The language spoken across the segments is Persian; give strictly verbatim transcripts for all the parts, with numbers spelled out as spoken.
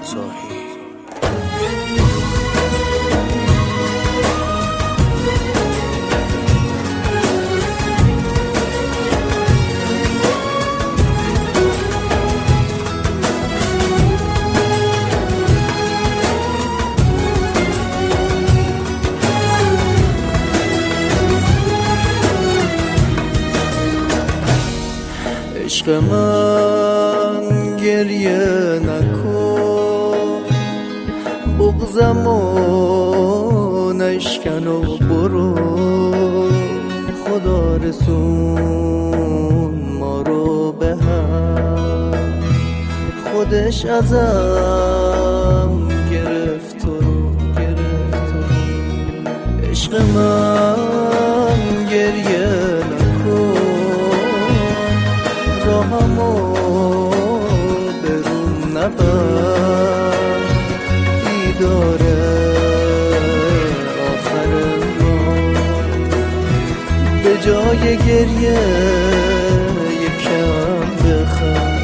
کوتاهی. عشق من گریه نکن، بغضمو نشکن و برو، خدا رسون ما رو به هم، خودش ازم گرفت تو رو گرفت تو رو. عشق من گریه نکن، راهمو برون نبر، دیداره آخر راه، به جای گریه یکم بخند،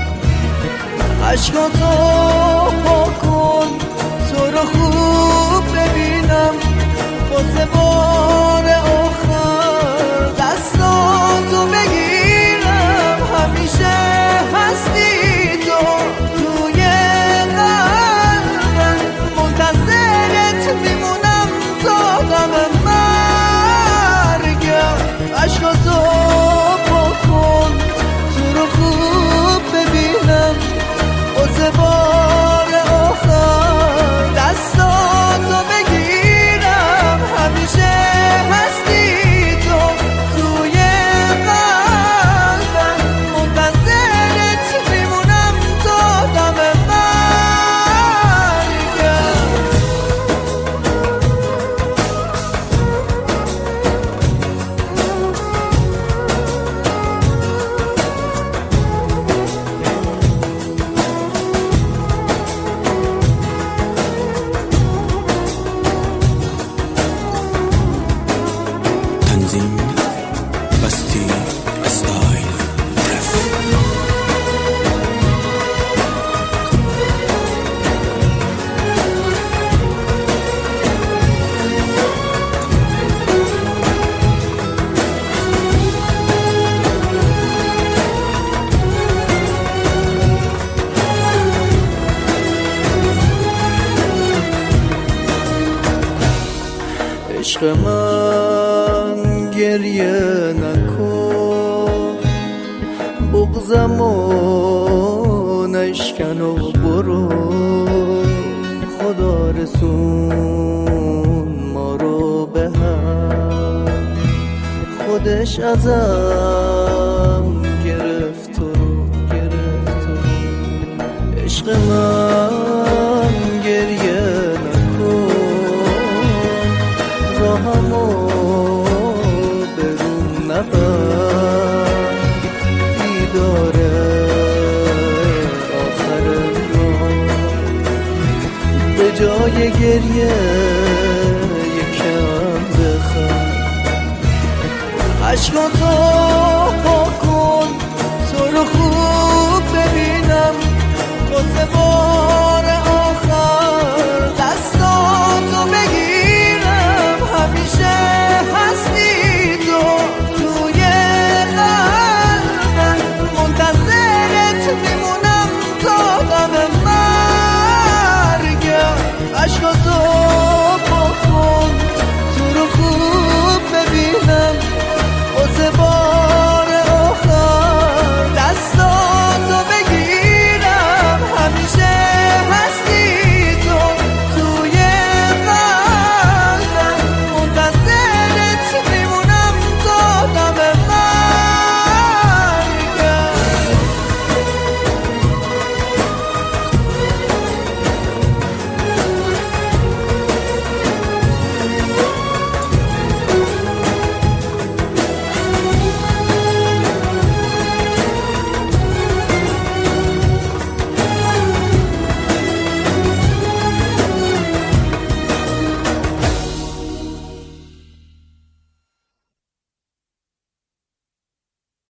عشقاتو پاک کن تو رو خوب ببینم، واسه بار آخر دستاتو بگیرم، همیشه هستی تو توی قلبم، منتظرت میمونم تا دم مرگم. عشقاتو پاک کن تو رو خوب ببینم، واسه بار آخر دستاتو بگیرم، همیشه هستی تو توی قلبم، منتظرت میمونم تا دم مرگم. تنظیم بستی استایل رف. عشق من گریه نکن، بغضمو نشکن و برو، خدا رسون ما رو به هم، خودش ازم گرفت تو رو گرفت تو رو. عشق من گریه نکن، راهمو برون نبر، دیداره آخر راه، به جای گریه یکم بخند، عشقاتو پاک کن تو رو خوب ببینم، واسه